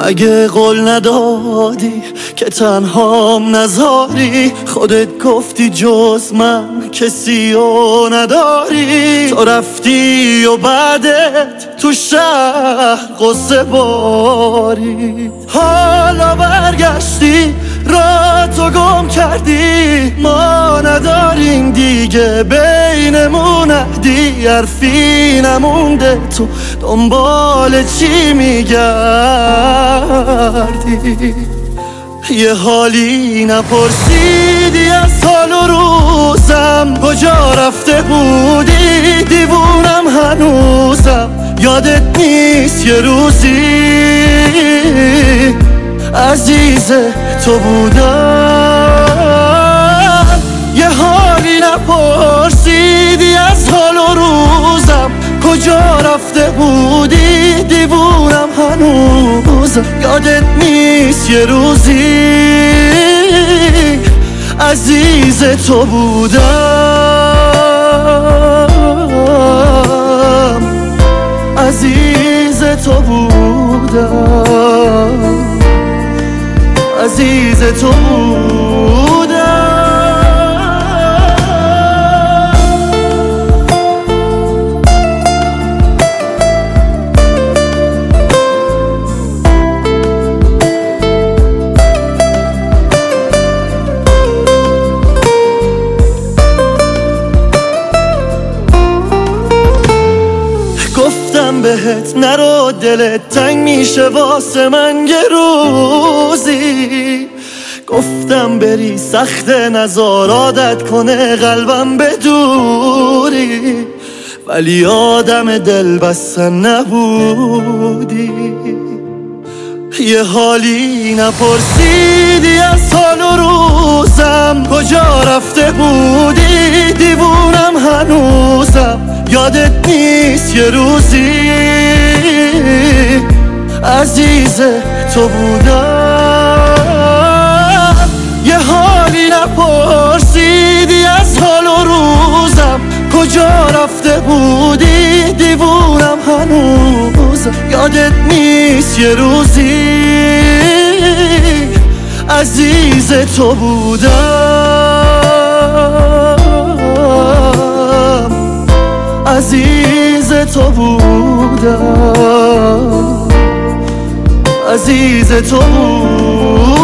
مگه قول ندادی که تنهام نذاری؟ خودت گفتی جز من کسی رو نداری. تو رفتی و بعدت تو شهر قصه باری. حالا برگشتی را تو گم کردی. ما نداریم دیگه بینمون عهدی. حرفی نمونده تو دنبال چی میگردی؟ یه حالی نپرسیدی از حال و روزم. کجا رفته بودی؟ دیوونم هنوزم. یادت نیست یه روزی عزیز تو بودم. یه حالی نپرسیدی از حال و روزم. کجا رفته بودی؟ دیوونم هنوزم. یادت نیست یه روزی عزیز تو بودم. عزیز تو بودم. عزیز تو بودم. گفتم بهت نرو دلت تنگ میشه واسه من یه روزی. گفتم بری سخت نزار عادت کنه قلبم به دوری. ولی آدم دل بستن نبودی. یه حالی نپرسیدی از حال و روزم. کجا رفته بودی؟ دیوونم هنوزم. یادت نیست یه روزی عزیز تو بودم. یه حالی نپرسیدی از حال و روزم. کجا رفته بودی؟ دیوونم هنوزم. یادت نیست یه روزی عزیز تو بودم. عزیز تو بودم. عزیز تو بودم.